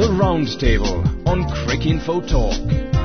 The Roundtable on Cricinfo Talk.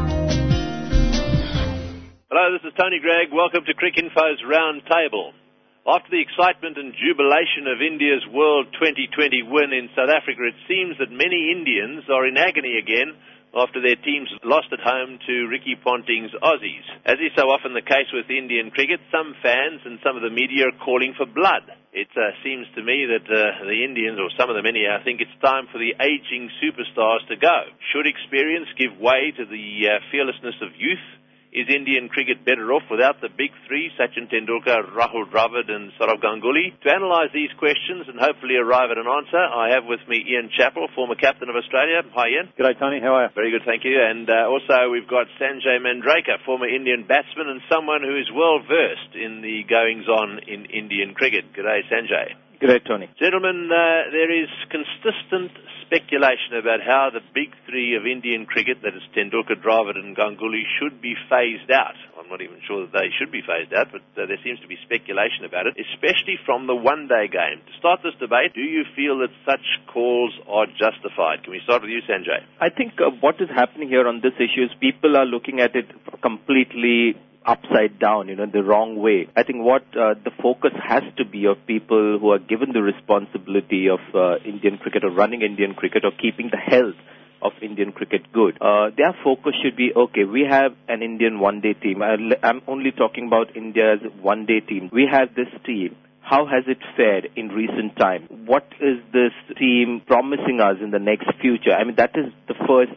Hello, this is Tony Gregg. Welcome to Cricinfo's Roundtable. After the excitement and jubilation of India's World 2020 win in South Africa, it seems that many Indians are in agony again after their teams lost at home to Ricky Ponting's Aussies. As is so often the case with Indian cricket, some fans and some of the media are calling for blood. It seems to me that the Indians, or some of them anyhow, think it's time for the aging superstars to go. Should experience give way to the fearlessness of youth? Is Indian cricket better off without the big three, Sachin Tendulkar, Rahul Dravid and Sourav Ganguly? To analyse these questions and hopefully arrive at an answer, I have with me Ian Chappell, former captain of Australia. Hi, Ian. G'day, Tony. How are you? Very good, thank you. And also we've got Sanjay Mandraker, former Indian batsman and someone who is well versed in the goings-on in Indian cricket. G'day, Sanjay. G'day, Tony. Gentlemen, there is consistent speculation about how the big three of Indian cricket, that is Tendulkar, Dravid and Ganguly, should be phased out. I'm not even sure that they should be phased out, but there seems to be speculation about it, especially from the one-day game. To start this debate, do you feel that such calls are justified? Can we start with you, Sanjay? I think what is happening here on this issue is people are looking at it completely upside down, the wrong way. I think what the focus has to be of people who are given the responsibility of Indian cricket or running Indian cricket or keeping the health of Indian cricket good. Their focus should be, okay, we have an Indian one-day team. I'm only talking about India's one-day team. We have this team. How has it fared in recent time? What is this team promising us in the next future? I mean, that is the first,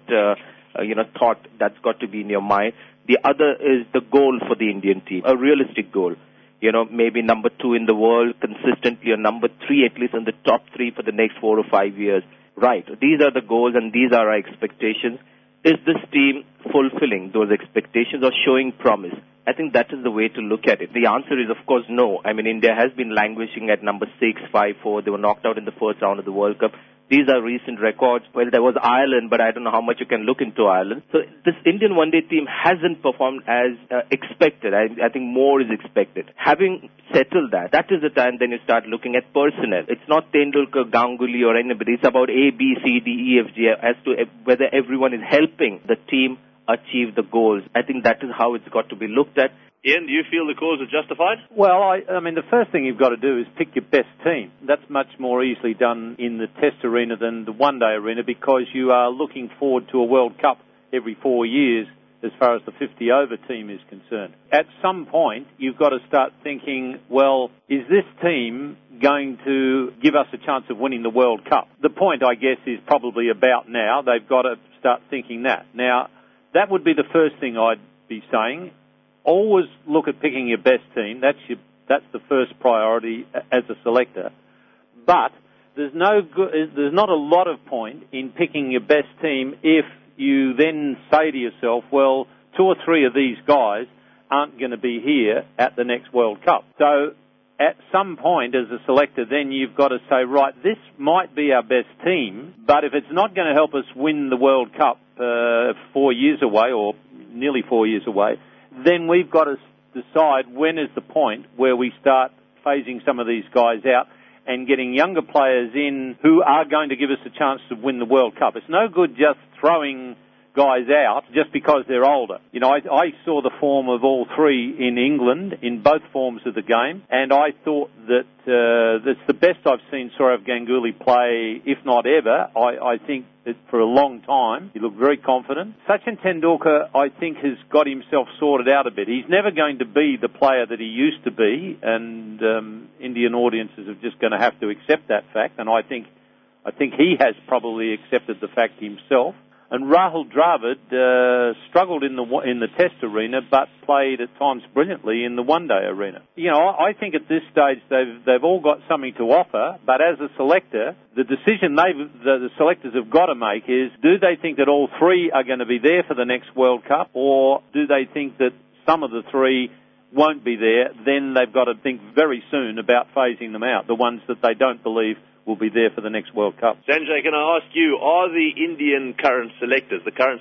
thought that's got to be in your mind. The other is the goal for the Indian team, a realistic goal. Maybe number 2 in the world consistently or number 3 at least in the top 3 for the next 4 or 5 years. Right. These are the goals and these are our expectations. Is this team fulfilling those expectations or showing promise? I think that is the way to look at it. The answer is, of course, no. I mean, India has been languishing at number 6, 5, 4. They were knocked out in the first round of the World Cup. These are recent records. Well, there was Ireland, but I don't know how much you can look into Ireland. So this Indian one-day team hasn't performed as expected. I think more is expected. Having settled that is the time then you start looking at personnel. It's not Tendulkar, Ganguly or anybody. It's about A, B, C, D, E, F, G as to whether everyone is helping the team achieve the goals. I think that is how it's got to be looked at. Ian, do you feel the cause are justified? Well, I mean, the first thing you've got to do is pick your best team. That's much more easily done in the Test arena than the one-day arena because you are looking forward to a World Cup every 4 years as far as the 50-over team is concerned. At some point, you've got to start thinking, well, is this team going to give us a chance of winning the World Cup? The point, I guess, is probably about now. They've got to start thinking that. Now, that would be the first thing I'd be saying. Always look at picking your best team. That's the first priority as a selector. But there's not a lot of point in picking your best team if you then say to yourself, well, 2 or 3 of these guys aren't going to be here at the next World Cup. So at some point as a selector, then you've got to say, right, this might be our best team, but if it's not going to help us win the World Cup 4 years away or nearly 4 years away, then we've got to decide when is the point where we start phasing some of these guys out and getting younger players in who are going to give us a chance to win the World Cup. It's no good just throwing guys out just because they're older. I saw the form of all 3 in England in both forms of the game, and I thought that that's the best I've seen Sourav Ganguly play, if not ever. I think that for a long time. He looked very confident. Sachin Tendulkar, I think, has got himself sorted out a bit. He's never going to be the player that he used to be, and Indian audiences are just going to have to accept that fact, and I think he has probably accepted the fact himself. And Rahul Dravid struggled in the Test arena, but played at times brilliantly in the one-day arena. I think at this stage they've all got something to offer. But as a selector, the decision the selectors have got to make is: do they think that all 3 are going to be there for the next World Cup, or do they think that some of the 3 won't be there? Then they've got to think very soon about phasing them out, the ones that they don't believe will be there for the next World Cup. Sanjay, can I ask you, are the Indian current selectors,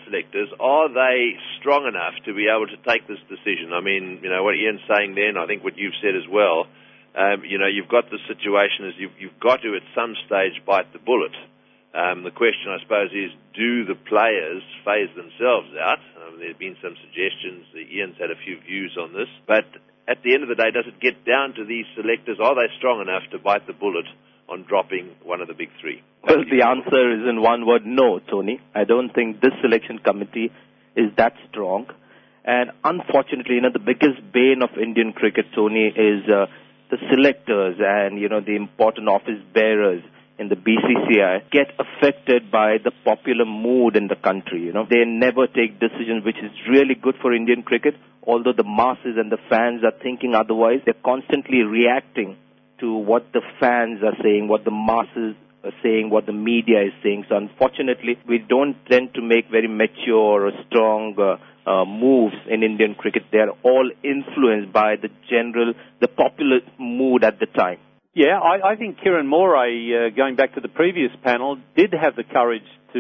are they strong enough to be able to take this decision? I mean, what Ian's saying then, I think what you've said as well, you've got the situation is you've got to at some stage bite the bullet. The question, I suppose, is do the players phase themselves out? There have been some suggestions. Ian's had a few views on this. But at the end of the day, does it get down to these selectors? Are they strong enough to bite the bullet on dropping one of the big three? Well, the answer is in one word, no, Tony. I don't think this selection committee is that strong. And unfortunately, the biggest bane of Indian cricket, Tony, is the selectors and, the important office bearers in the BCCI get affected by the popular mood in the country. They never take decisions which is really good for Indian cricket, although the masses and the fans are thinking otherwise. They're constantly reacting to what the fans are saying, what the masses are saying, what the media is saying. So unfortunately, we don't tend to make very mature or strong moves in Indian cricket. They're all influenced by the popular mood at the time. Yeah, I think Kieran Moray, going back to the previous panel, did have the courage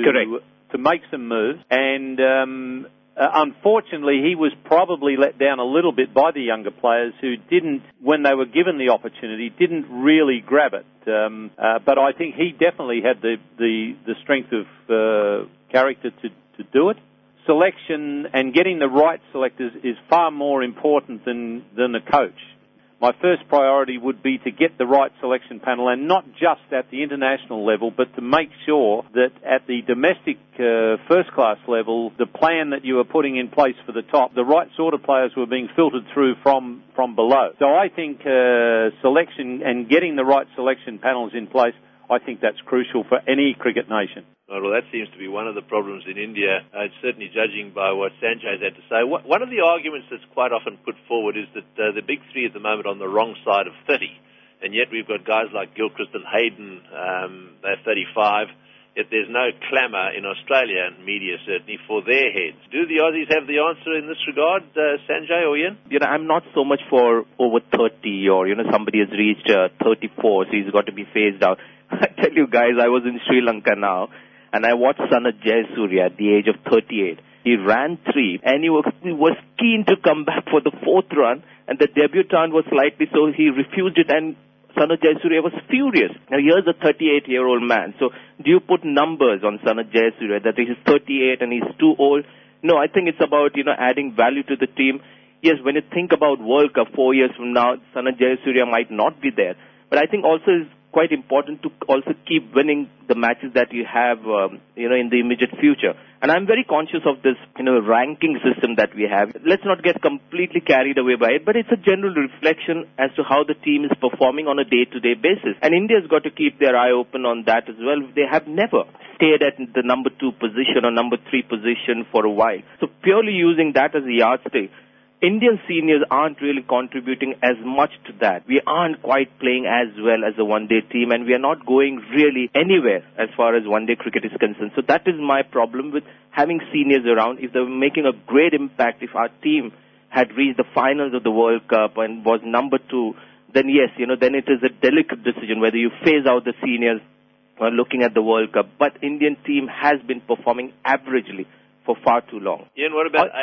to make some moves, and unfortunately he was probably let down a little bit by the younger players who didn't, when they were given the opportunity, didn't really grab it. But I think he definitely had the strength of character to do it. Selection and getting the right selectors is far more important than the coach. My first priority would be to get the right selection panel, and not just at the international level, but to make sure that at the domestic first-class level, the plan that you are putting in place for the top, the right sort of players were being filtered through from below. So I think selection and getting the right selection panels in place, I think that's crucial for any cricket nation. Well, that seems to be one of the problems in India, certainly judging by what Sanjay's had to say. One of the arguments that's quite often put forward is that the big three at the moment are on the wrong side of 30, and yet we've got guys like Gilchrist and Hayden, they're 35, yet there's no clamour in Australia and media certainly for their heads. Do the Aussies have the answer in this regard, Sanjay or Ian? I'm not so much for over 30 or, somebody has reached 34, so he's got to be phased out. I tell you guys, I was in Sri Lanka now, and I watched Sanath Jayasuriya at the age of 38. He ran 3, and he was keen to come back for the 4th run, and the debutant was slightly so he refused it, and Sanath Jayasuriya was furious. Now, here's a 38-year-old man. So, do you put numbers on Sanath Jayasuriya that he's 38 and he's too old? No, I think it's about, adding value to the team. Yes, when you think about World Cup 4 years from now, Sanath Jayasuriya might not be there. But I think also it's quite important to also keep winning the matches that you have, in the immediate future. And I'm very conscious of this, ranking system that we have. Let's not get completely carried away by it, but it's a general reflection as to how the team is performing on a day-to-day basis. And India's got to keep their eye open on that as well. They have never stayed at the number 2 position or number 3 position for a while. So purely using that as a yardstick, Indian seniors aren't really contributing as much to that. We aren't quite playing as well as a one-day team, and we are not going really anywhere as far as one-day cricket is concerned. So that is my problem with having seniors around. If they were making a great impact, if our team had reached the finals of the World Cup and was number 2, then yes, then it is a delicate decision whether you phase out the seniors or looking at the World Cup. But Indian team has been performing averagely for far too long. Ian, what about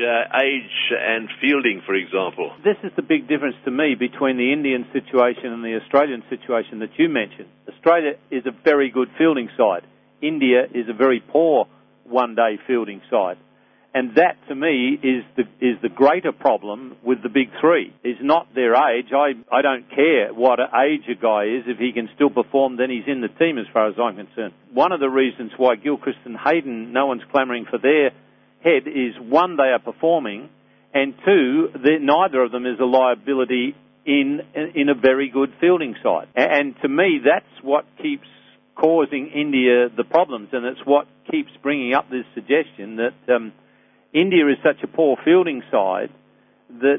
age and fielding, for example? This is the big difference to me between the Indian situation and the Australian situation that you mentioned. Australia is a very good fielding side. India is a very poor one-day fielding side. And that, to me, is the greater problem with the big three, is not their age. I don't care what age a guy is. If he can still perform, then he's in the team as far as I'm concerned. One of the reasons why Gilchrist and Hayden, no one's clamouring for their head, is, one, they are performing, and two, neither of them is a liability in a very good fielding side. And to me, that's what keeps causing India the problems, and it's what keeps bringing up this suggestion that India is such a poor fielding side that,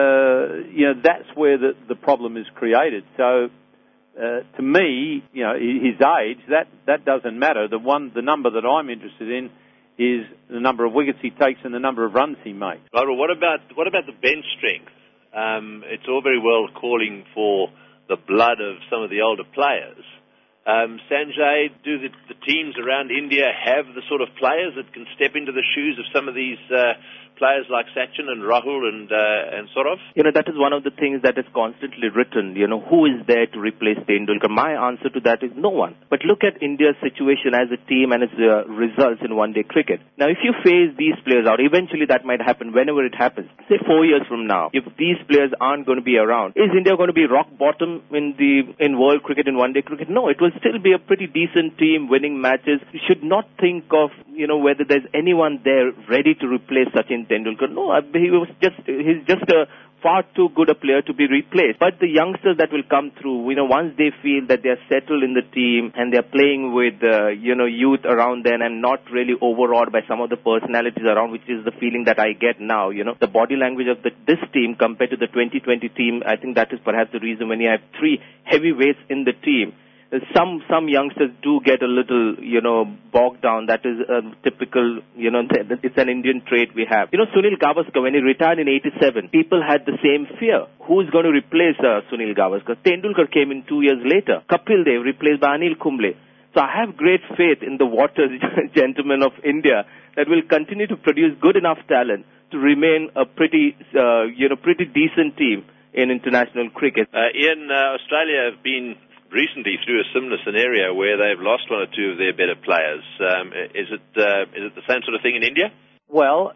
that's where the problem is created. So, to me, his age, that doesn't matter. The number that I'm interested in is the number of wickets he takes and the number of runs he makes. Right, well, what about the bench strength? It's all very well calling for the blood of some of the older players. Sanjay, do the teams around India have the sort of players that can step into the shoes of some of these players like Sachin and Rahul and Saurav? That is one of the things that is constantly written. Who is there to replace Tendulkar? My answer to that is no one. But look at India's situation as a team and its results in one-day cricket. Now, if you phase these players out, eventually that might happen whenever it happens. Say 4 years from now, if these players aren't going to be around, is India going to be rock bottom in world cricket, in one-day cricket? No, it will still be a pretty decent team winning matches. You should not think of, whether there's anyone there ready to replace Sachin Tendulkar. No, he's just a far too good a player to be replaced. But the youngsters that will come through, once they feel that they're settled in the team and they're playing with, youth around them and not really overawed by some of the personalities around, which is the feeling that I get now, the body language of this team compared to the 2020 team, I think that is perhaps the reason when you have three heavyweights in the team. Some youngsters do get a little, bogged down. That is typical, it's an Indian trait we have. Sunil Gavaskar, when he retired in 87, people had the same fear. Who is going to replace Sunil Gavaskar? Tendulkar came in 2 years later. Kapil Dev replaced by Anil Kumble. So I have great faith in the Waters gentlemen of India that will continue to produce good enough talent to remain a pretty decent team in international cricket. Ian, Australia have been recently through a similar scenario where they've lost one or two of their better players. Is it the same sort of thing in India? Well,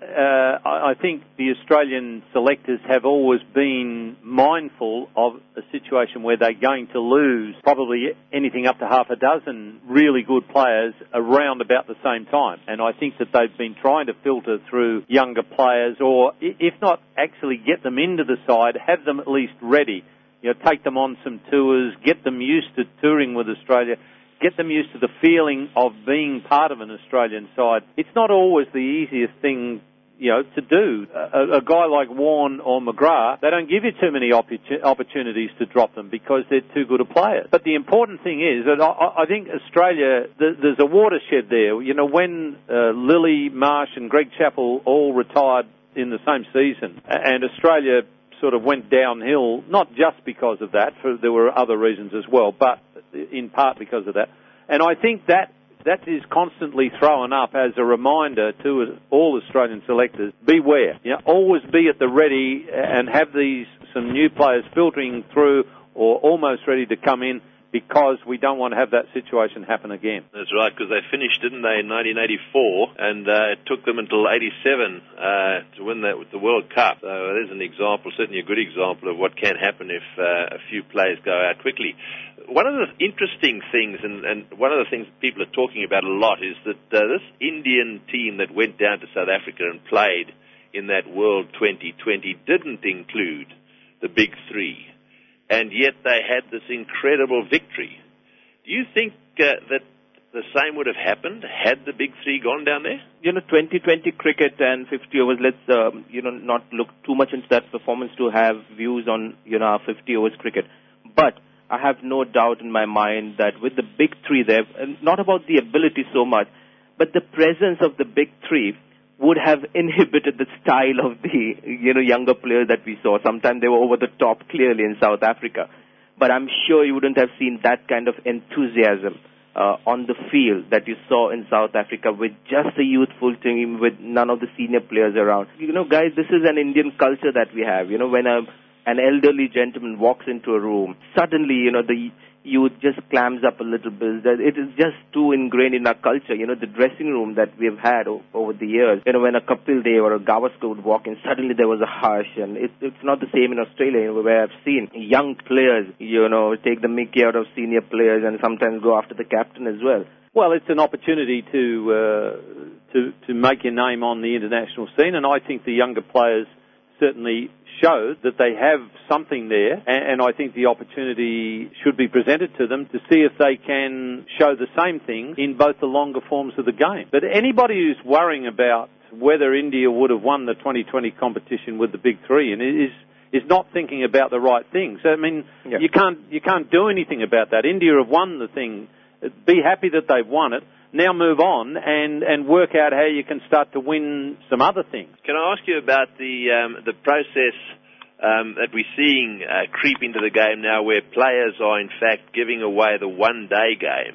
I think the Australian selectors have always been mindful of a situation where they're going to lose probably anything up to half a dozen really good players around about the same time. And I think that they've been trying to filter through younger players, or if not actually get them into the side, have them at least ready. Take them on some tours, get them used to touring with Australia, get them used to the feeling of being part of an Australian side. It's not always the easiest thing, to do. A guy like Warne or McGrath, they don't give you too many opportunities to drop them because they're too good a player. But the important thing is that I think Australia, there's a watershed there. When Lilly, Marsh and Greg Chappell all retired in the same season, and Australia sort of went downhill, not just because of that, for there were other reasons as well, but in part because of that. And I think that is constantly thrown up as a reminder to all Australian selectors, beware. Always be at the ready and have some new players filtering through or almost ready to come in, because we don't want to have that situation happen again. That's right, because they finished, didn't they, in 1984, and it took them until 87 to win the World Cup. So there's an example, certainly a good example of what can happen if a few players go out quickly. One of the interesting things, and one of the things people are talking about a lot, is that this Indian team that went down to South Africa and played in that World 2020 didn't include the big three. And yet they had this incredible victory. Do you think that the same would have happened had the big three gone down there? 2020 cricket and 50 overs, let's, not look too much into that performance to have views on, our 50 overs cricket. But I have no doubt in my mind that with the big three there, not about the ability so much, but the presence of the big three would have inhibited the style of the, younger players that we saw. Sometimes they were over the top clearly in South Africa. But I'm sure you wouldn't have seen that kind of enthusiasm on the field that you saw in South Africa with just a youthful team, with none of the senior players around. Guys, this is an Indian culture that we have. When an elderly gentleman walks into a room, suddenly, the youth just clams up a little bit. It is just too ingrained in our culture. The dressing room that we've had over the years, when a Kapil Dev or a Gavaskar would walk in, suddenly there was a hush. And it's not the same in Australia, where I've seen young players, take the mickey out of senior players and sometimes go after the captain as well. Well, it's an opportunity to make your name on the international scene, and I think the younger players certainly show that they have something there, and I think the opportunity should be presented to them to see if they can show the same thing in both the longer forms of the game. But anybody who's worrying about whether India would have won the 2020 competition with the big three and is not thinking about the right things. I mean, yeah. You can't do anything about that. India have won the thing. Be happy that they've won it. Now move on and work out how you can start to win some other things. Can I ask you about the process that we're seeing creep into the game now, where players are in fact giving away the one-day game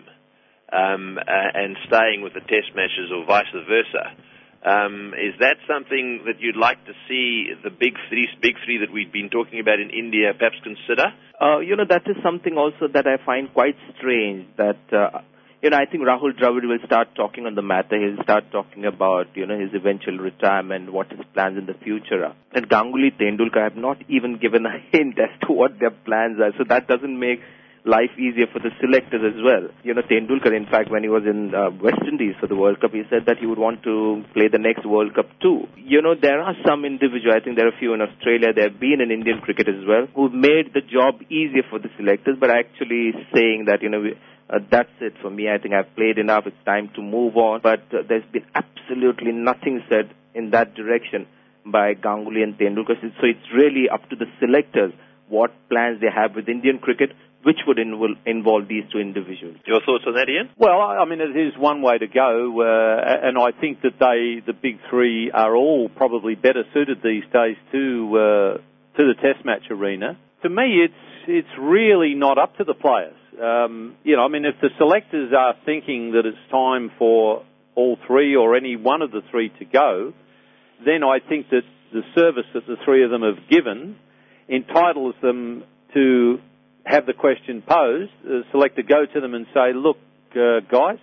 and staying with the test matches or vice versa. Is that something that you'd like to see the big three that we've been talking about in India perhaps consider? That is something also that I find quite strange, that I think Rahul Dravid will start talking on the matter. He'll start talking about, his eventual retirement, what his plans in the future are. And Ganguly, Tendulkar have not even given a hint as to what their plans are. So that doesn't make life easier for the selectors as well. Tendulkar, in fact, when he was in West Indies for the World Cup, he said that he would want to play the next World Cup too. There are some individuals, I think there are a few in Australia, there have been in Indian cricket as well, who've made the job easier for the selectors, but actually saying that, that's it for me. I think I've played enough. It's time to move on. But there's been absolutely nothing said in that direction by Ganguly and Tendulkar. So it's really up to the selectors what plans they have with Indian cricket, which would involve these two individuals. Your thoughts on that, Ian? Well, I mean, it is one way to go, and I think that the big three, are all probably better suited these days to the Test match arena. To me, it's really not up to the players. If the selectors are thinking that it's time for all three or any one of the three to go, then I think that the service that the three of them have given entitles them to have the question posed. The selector go to them and say, look, guys,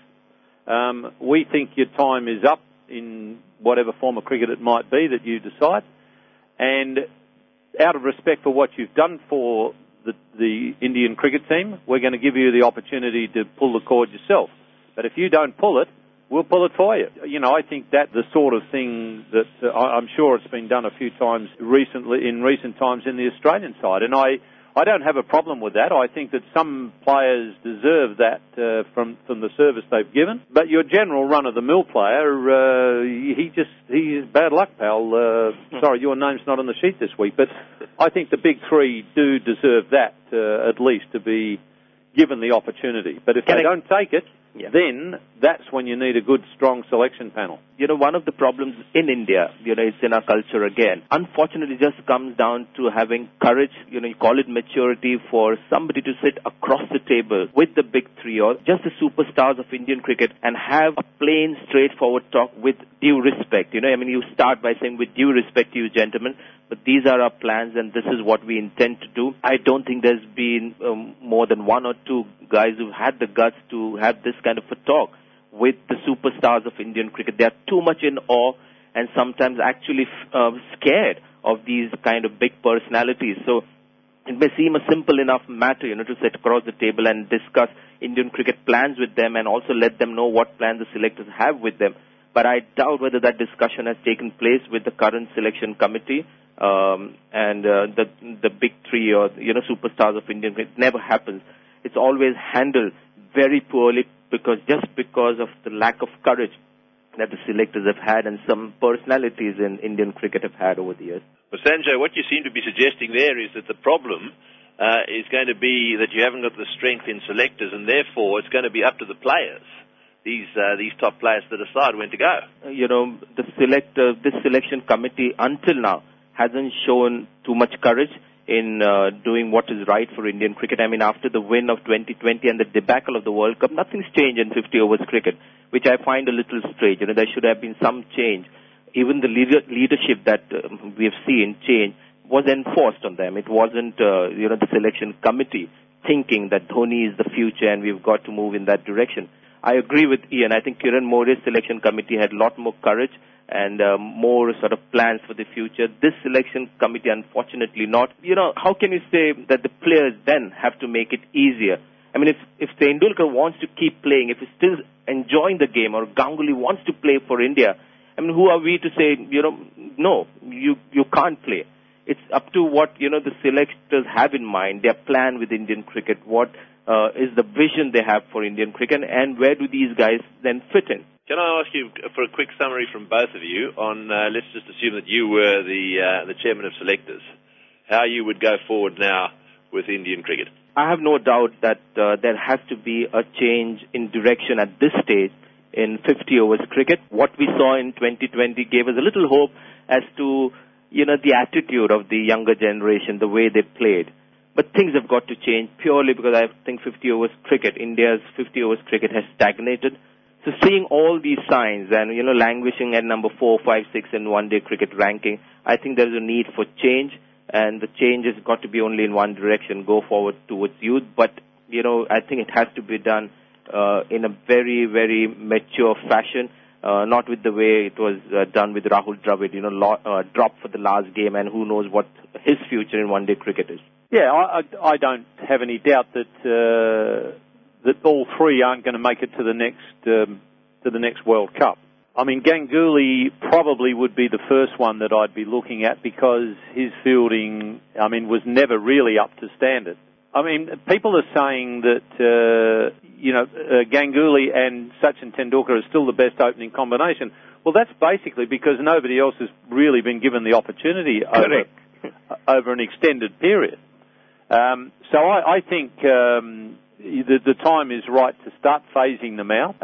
we think your time is up in whatever form of cricket it might be that you decide, and out of respect for what you've done for the Indian cricket team, we're going to give you the opportunity to pull the cord yourself. But if you don't pull it, we'll pull it for you. I think that's the sort of thing that I'm sure it's been done a few times in recent times in the Australian side. And I don't have a problem with that. I think that some players deserve that from the service they've given. But your general run-of-the-mill player, he's bad luck, pal. Sorry, your name's not on the sheet this week. But I think the big three do deserve that, at least, to be given the opportunity. But if they don't take it, then that's when you need a good, strong selection panel. One of the problems in India, it's in our culture again. Unfortunately, it just comes down to having courage, you call it maturity, for somebody to sit across the table with the big three or just the superstars of Indian cricket and have a plain, straightforward talk with due respect. You start by saying, with due respect to you, gentlemen, but these are our plans and this is what we intend to do. I don't think there's been more than one or two guys who've had the guts to have this kind of a talk with the superstars of Indian cricket. They are too much in awe and sometimes actually scared of these kind of big personalities. So it may seem a simple enough matter, to sit across the table and discuss Indian cricket plans with them and also let them know what plans the selectors have with them. But I doubt whether that discussion has taken place with the current selection committee and the big three or, superstars of Indian cricket. It never happens. It's always handled very poorly because of the lack of courage that the selectors have had and some personalities in Indian cricket have had over the years. Well, Sanjay, what you seem to be suggesting there is that the problem is going to be that you haven't got the strength in selectors, and therefore it's going to be up to the players, these top players, to decide when to go. This selection committee until now hasn't shown too much courage in doing what is right for Indian cricket. After the win of 2020 and the debacle of the World Cup, nothing's changed in 50 overs cricket, which I find a little strange. There should have been some change. Even the leadership that we have seen change was enforced on them. It wasn't, the selection committee thinking that Dhoni is the future and we've got to move in that direction. I agree with Ian. I think Kiran More's selection committee had a lot more courage and more sort of plans for the future. This selection committee, unfortunately, not. How can you say that the players then have to make it easier? If Tendulkar wants to keep playing, if he's still enjoying the game, or Ganguly wants to play for India, who are we to say, no, you can't play? It's up to what, the selectors have in mind, their plan with Indian cricket, what is the vision they have for Indian cricket, and where do these guys then fit in? Can I ask you for a quick summary from both of you on, let's just assume that you were the chairman of selectors, how you would go forward now with Indian cricket? I have no doubt that there has to be a change in direction at this stage in 50 overs cricket. What we saw in 2020 gave us a little hope as to, the attitude of the younger generation, the way they played. But things have got to change purely because I think 50 overs cricket, India's 50 overs cricket has stagnated. So seeing all these signs and, languishing at number 4, 5, 6 in one-day cricket ranking, I think there's a need for change, and the change has got to be only in one direction, go forward towards youth. But, I think it has to be done in a very, very mature fashion, not with the way it was done with Rahul Dravid, dropped for the last game, and who knows what his future in one-day cricket is. Yeah, I don't have any doubt that that all three aren't going to make it to the next World Cup. I mean, Ganguly probably would be the first one that I'd be looking at because his fielding, was never really up to standard. I mean, people are saying that Ganguly and Sachin Tendulkar are still the best opening combination. Well, that's basically because nobody else has really been given the opportunity over an extended period. So I think the time is right to start phasing them out.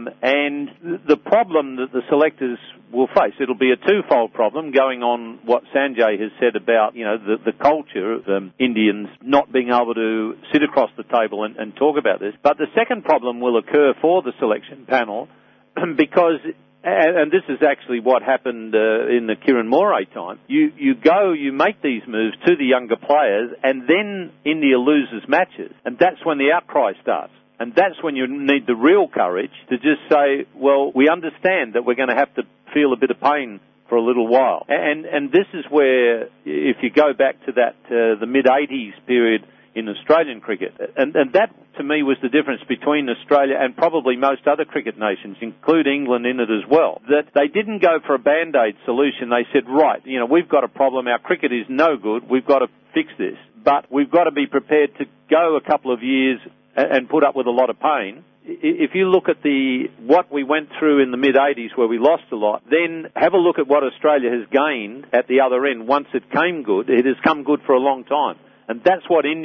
And the problem that the selectors will face, it'll be a twofold problem, going on what Sanjay has said about, the culture of Indians not being able to sit across the table and talk about this. But the second problem will occur for the selection panel because, and this is actually what happened in the Kiran Moray time. You make these moves to the younger players, and then India loses matches, and that's when the outcry starts. And that's when you need the real courage to just say, well, we understand that we're going to have to feel a bit of pain for a little while. And this is where, if you go back to that the mid-'80s period in Australian cricket, and that to me was the difference between Australia and probably most other cricket nations, include England in it as well, that they didn't go for a band-aid solution. They said, right, we've got a problem, our cricket is no good, we've got to fix this, but we've got to be prepared to go a couple of years and put up with a lot of pain. If you look at what we went through in the mid-'80s where we lost a lot, then have a look at what Australia has gained at the other end. Once it came good, it has come good for a long time. And that's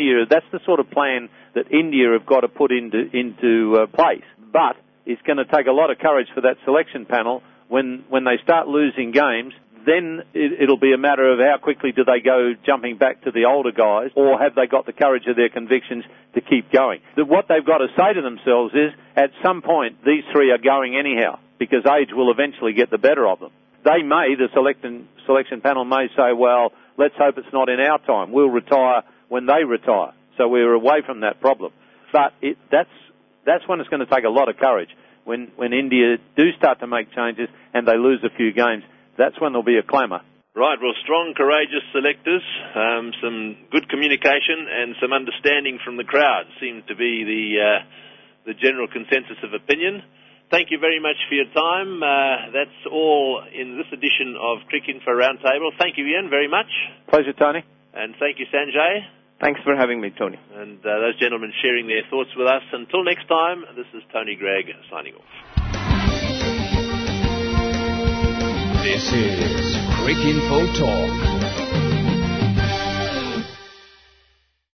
the sort of plan that India have got to put into place. But it's going to take a lot of courage for that selection panel. When they start losing games, then it'll be a matter of how quickly do they go jumping back to the older guys, or have they got the courage of their convictions to keep going. What they've got to say to themselves is, at some point, these three are going anyhow, because age will eventually get the better of them. The selection panel may say, well, let's hope it's not in our time. We'll retire when they retire. So we're away from that problem. But that's when it's going to take a lot of courage. When India do start to make changes and they lose a few games, that's when there'll be a clamour. Right, well, strong, courageous selectors, some good communication and some understanding from the crowd seem to be the general consensus of opinion. Thank you very much for your time. That's all in this edition of Cricinfo Roundtable. Thank you, Ian, very much. Pleasure, Tony. And thank you, Sanjay. Thanks for having me, Tony. And those gentlemen sharing their thoughts with us. Until next time, this is Tony Gregg signing off. This is Cricinfo Talk.